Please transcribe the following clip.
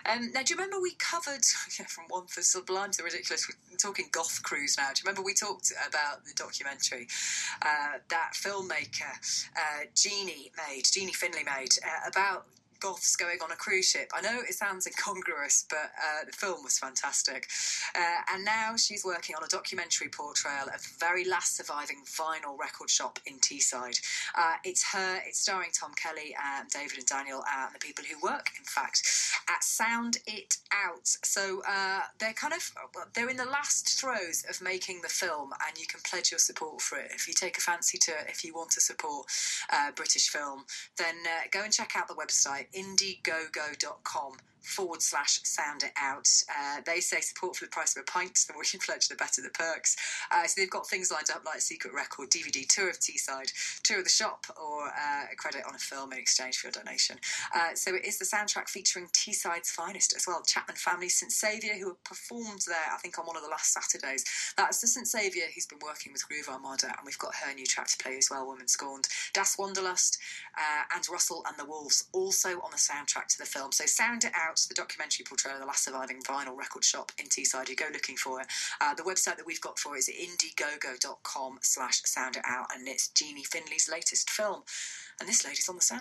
Now, do you remember we covered, from one for Sublime to Ridiculous, we're talking Goth Cruise now. Do you remember we talked about the documentary that filmmaker Jeannie Finley made about goths going on a cruise ship? I know it sounds incongruous, but the film was fantastic. And now she's working on a documentary portrayal of the very last surviving vinyl record shop in Teesside. It's starring Tom Kelly and David and Daniel and the people who work, in fact, at Sound It Out. So they're in the last throes of making the film, and you can pledge your support for it. If you take a fancy to it, if you want to support British film, then go and check out the website indiegogo.com/sound it out. They say support for the price of a pint. The more you pledge, the better the perks. So they've got things lined up like a secret record, DVD tour of Teesside, tour of the shop, or a credit on a film in exchange for your donation. So it is the soundtrack featuring Teesside's finest as well. Chapman Family, St Saviour, who have performed there, I think, on one of the last Saturdays. That's the St Saviour who's been working with Groove Armada, and we've got her new track to play as well, Woman Scorned. Das Wanderlust and Russell and the Wolves, also on the soundtrack to the film. So Sound It Out, the documentary portrayal of the last surviving vinyl record shop in Teesside. You go looking for it. The website that we've got for it is indiegogo.com/sound it out, and it's Jeannie Finley's latest film. And this lady's on the soundtrack.